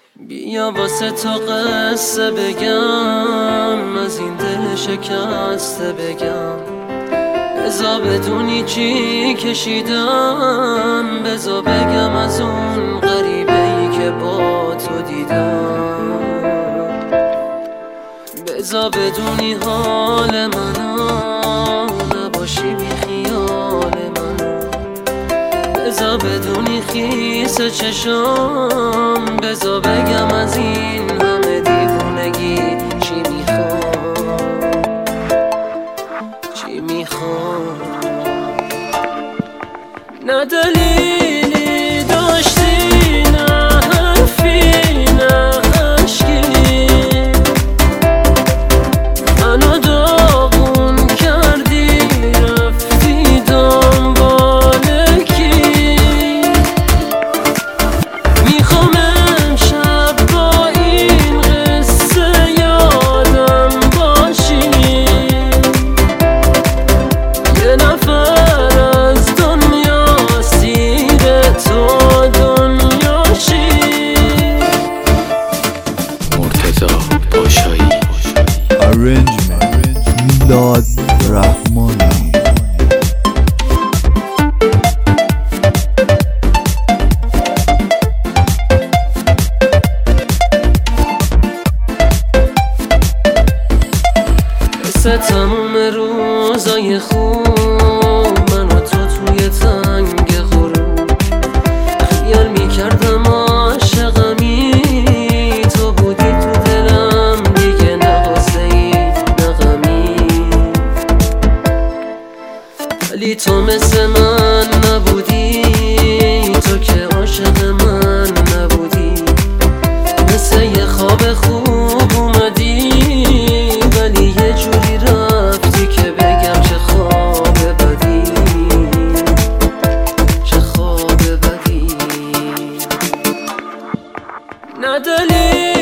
بیا واسه تو قصه بگم، از این دل شکسته بگم. بزا بدونی چی کشیدم، بزا بگم از اون غریبه ای که با تو دیدم. بزا بدونی حال منو، نباشی بی خیال منو. بزا بدونی خیس چشم، بزا بگم از این همه دیوونگی چی میخوام، چی میخوام. نه دلیلی داشتی، نه حرفی، نه عشقی، منو داغون کردی رفتی دنبال کی. میخوام امشب با این قصه یادم باشی، یه نفر از دنیا سیر تو دنیاشی. مرتضی پاشایی Arrangement میلاد رحمانی. مثل تموم روزای خوب، من و تو توی تنگ غروب خیال میکردم عاشقمی. تو بودی تو دلم دیگه، نه غصه ای نه غمی. ولی تو مثل من نبودی، تو که عاشق من نبودی. مثل یه خواب خوب اومدی، ولی یه جوری رفتی که بگم چه خواب بدی، چه خواب بدی. نه دلیل